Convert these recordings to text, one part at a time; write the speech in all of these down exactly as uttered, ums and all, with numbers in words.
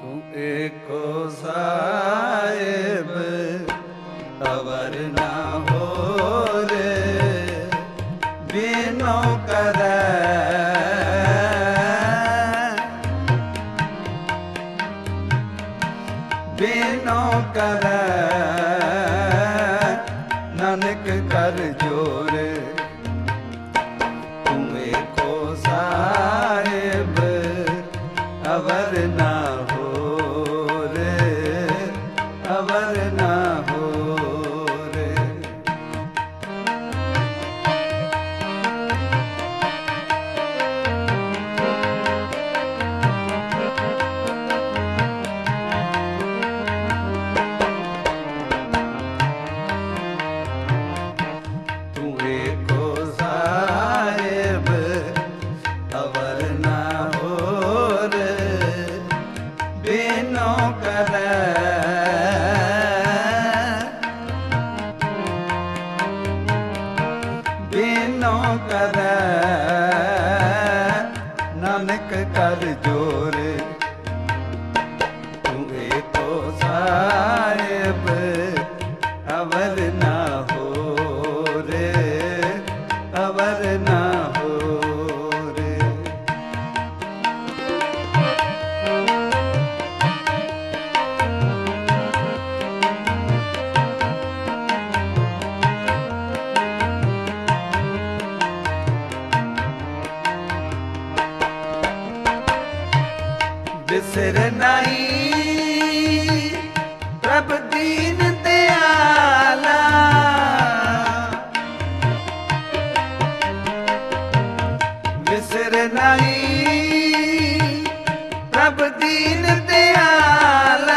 ਤੂੰ ਏਕੋ ਸਾਹਿਬ ਅਵਰ ਨਾ ਹੋਰੇ ਬਿਨੋ ਕਰੈ ਬਿਨੋ ਕਰੈ ਨਾਨਕ ਕਰ ਜੋਰੇ ਤੂੰ ਏਕੋ ਸਾਹਿਬ ਅਵਰ ਨਾ ਹੋਰੇ ਅਵਰ ਨਾ ਹੋਰੇ। ਤੂੰ ਏਕੋ ਸਾਹਿਬ ਅਵਰ ਨਾ ਹੋਰੇ ਬਿਨੋ ਕਰੈ ਬਿਨੋ ਕਰੈ ਨਾਨਕ ਕਰ ਜੋਰੇ ਤੂੰ ਏਕੋ ਸਾਹਿਬ ਅਵਰ ਨਾ ਹੋਰੇ ਅਵਰ ਨਾ ਹੋਰੇ। ਬਿਸਰ ਨਹੀਂ ਪ੍ਰਭ ਦੀਨ ਦਿਆਲਾ ਬਿਸਰ ਨਹੀਂ ਪ੍ਰਭ ਦੀਨ ਦਿਆਲਾ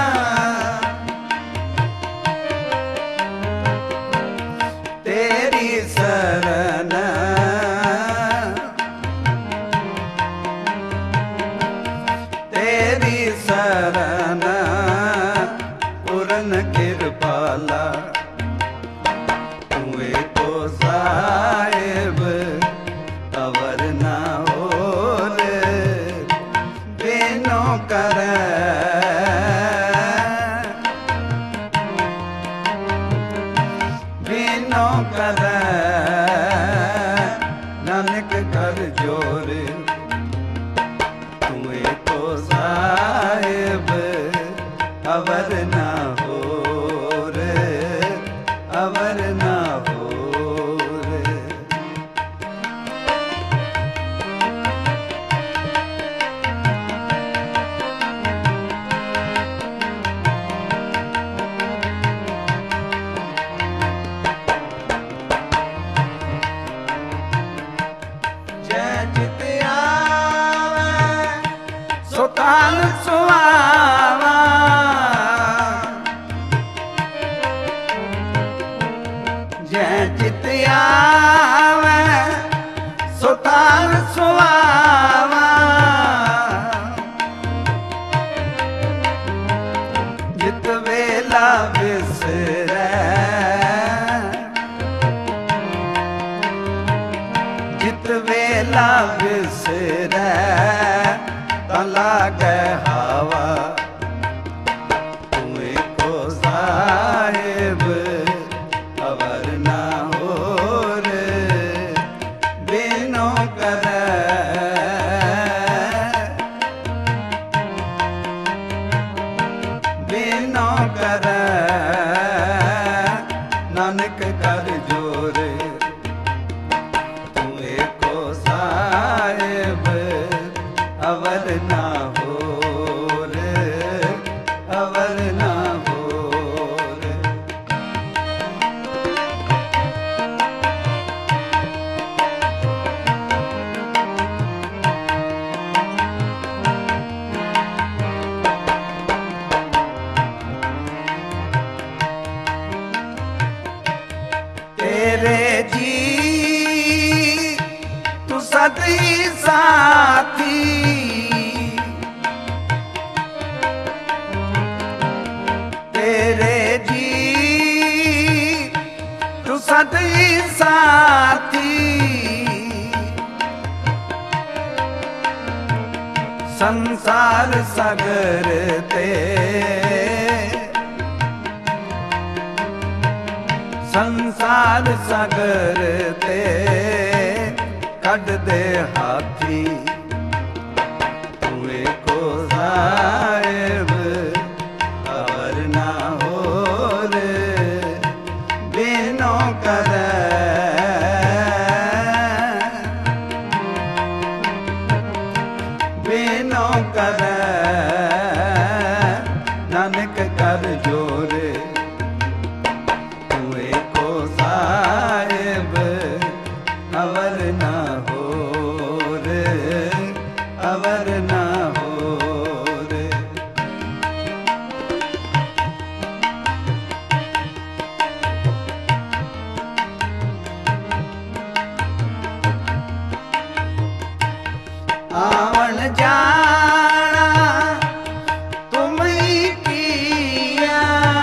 ਤੇਰੀ ਸਰਨ ਤੇਰੀ ਸਰਨ ਪੂਰਨ ਕਿਰਪਾਲਾ ਤੂੰ ਏਕੋ ਸਾਹਿਬ ਅਵਰ ਨਾ ਹੋਰੇ ਬਿਨੋ ਕਰੈ ਬਿਨੋ ਕਰੈ ਨਾਨਕ ਕਰ ਜੋਰੇ ਤੂੰ ਏਕੋ ਸਾਹਿਬ ਅਵਰ ਨਾ ਹੋਰੇ ਅਵਰ ਨਾ ਹੋਰੇ। ਜੈ ਜਿਤ ਆਵੈ ਸੋ ਤਾਲ ਸੁਆਵਾ ਜੈ ਜਿਤ ਆਵੈ ਸੋ ਤਾਲ ਸੁਆਵਾ ਜਿਤ ਵੇਲਾ ਵਿਸਰੈ ਜਿਤ ਵੇਲਾ ਵਿਸਰੈ ਤਾਂ ਲਾਗੈ ਹਵਾ ਤੂੰ ਏਕੋ ਸਾਹਿਬ ਅਵਰ ਨਾ ਹੋਰੇ ਬਿਨੋ ਕਰੈ ਬਿਨੋ ਕਰੈ ਨਾਨਕ ਕਰ ਜੋਰੇ ਤੂੰ ਏਕੋ ਸਾਹਿਬ ਅਵਰ ਨਾ ਹੋ संसार सागर ते संसार सागर ते कट दे हाथी तुए को साहिब अवर ना होर बिनो करे बिनो करे नानक कर जोर तुए को साहिब अवर ना होर अवर ना होर। आवन जाना तुम ही किया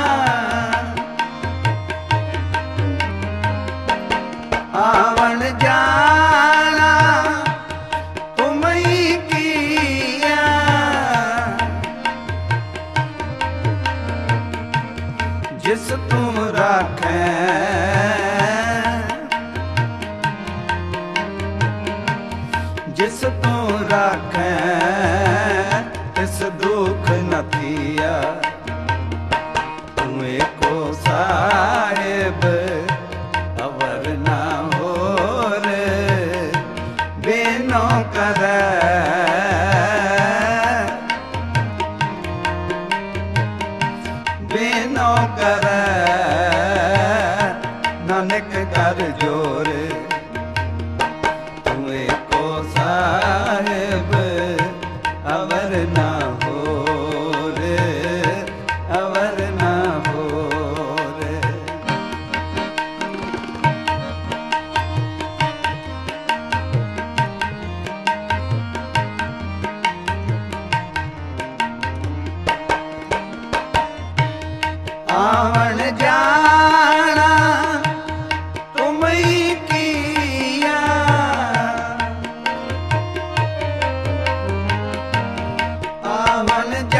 आवन जाना तुम ही किया जिस तुम राखे जिस तू राखे तिस दुख न थिया तुए को साहिब अवर ना होर बिनो करे बिनो करे नानक कर जोर तुए को साहिब अवर ना होर अवर ना होर। आवन जाना तुम ही किया आवन